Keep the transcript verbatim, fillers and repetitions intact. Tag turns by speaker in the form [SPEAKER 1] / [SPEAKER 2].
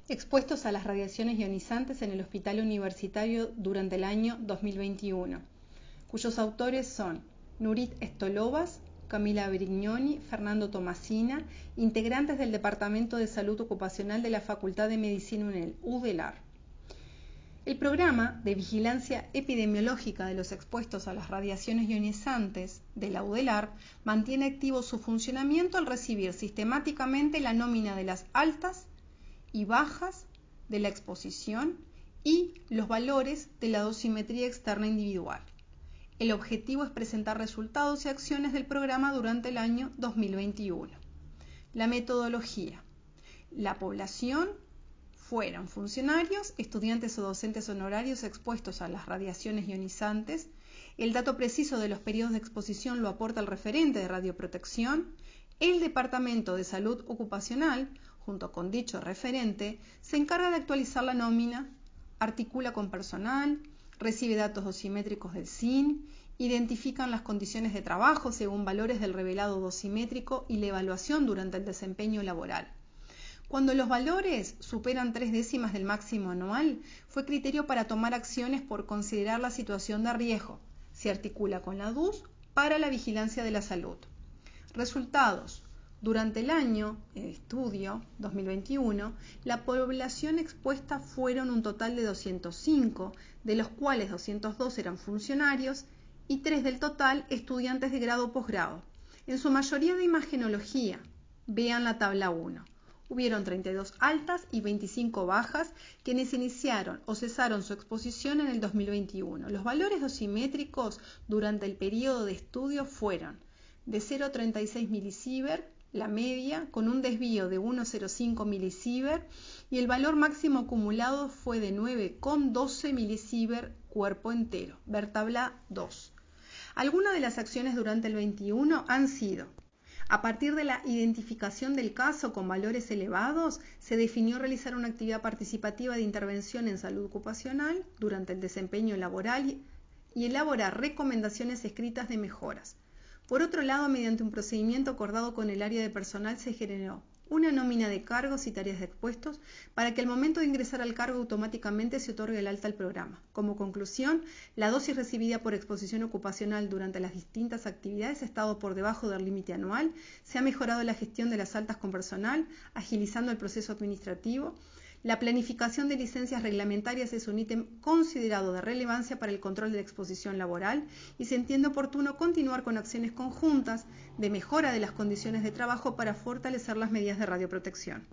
[SPEAKER 1] expuestos a las radiaciones ionizantes en el Hospital Universitario durante el año dos mil veintiuno, cuyos autores son Nurit Stolovas, Camila Brignoni, Fernando Tomasina, integrantes del Departamento de Salud Ocupacional de la Facultad de Medicina UNEL, U D E L A R. El programa de vigilancia epidemiológica de los expuestos a las radiaciones ionizantes de la U D E L A R mantiene activo su funcionamiento al recibir sistemáticamente la nómina de las altas y bajas de la exposición y los valores de la dosimetría externa individual. El objetivo es presentar resultados y acciones del programa durante el año dos mil veintiuno. La metodología. La población fueron funcionarios, estudiantes o docentes honorarios expuestos a las radiaciones ionizantes. El dato preciso de los periodos de exposición lo aporta el referente de radioprotección. El Departamento de Salud Ocupacional, junto con dicho referente, se encarga de actualizar la nómina, articula con personal, recibe datos dosimétricos del S I N, identifican las condiciones de trabajo según valores del revelado dosimétrico y la evaluación durante el desempeño laboral. Cuando los valores superan tres décimas del máximo anual, fue criterio para tomar acciones por considerar la situación de riesgo. Se articula con la D U S para la vigilancia de la salud. Resultados. Durante el año de estudio dos mil veintiuno, la población expuesta fueron un total de doscientos cinco, de los cuales doscientos dos eran funcionarios y tres del total estudiantes de grado o posgrado, en su mayoría de imagenología. Vean la tabla uno. Hubieron treinta y dos altas y veinticinco bajas quienes iniciaron o cesaron su exposición en el dos mil veintiuno. Los valores dosimétricos durante el periodo de estudio fueron de cero coma treinta y seis milisievert, la media, con un desvío de uno coma cero cinco milisievert, y el valor máximo acumulado fue de nueve coma doce milisievert cuerpo entero. Ver tabla dos. Algunas de las acciones durante el veintiuno han sido: a partir de la identificación del caso con valores elevados, se definió realizar una actividad participativa de intervención en salud ocupacional durante el desempeño laboral y elaborar recomendaciones escritas de mejoras. Por otro lado, mediante un procedimiento acordado con el área de personal, se generó una nómina de cargos y tareas de expuestos para que al momento de ingresar al cargo automáticamente se otorgue el alta al programa. Como conclusión, la dosis recibida por exposición ocupacional durante las distintas actividades ha estado por debajo del límite anual, se ha mejorado la gestión de las altas con personal, agilizando el proceso administrativo. La planificación de licencias reglamentarias es un ítem considerado de relevancia para el control de la exposición laboral y se entiende oportuno continuar con acciones conjuntas de mejora de las condiciones de trabajo para fortalecer las medidas de radioprotección.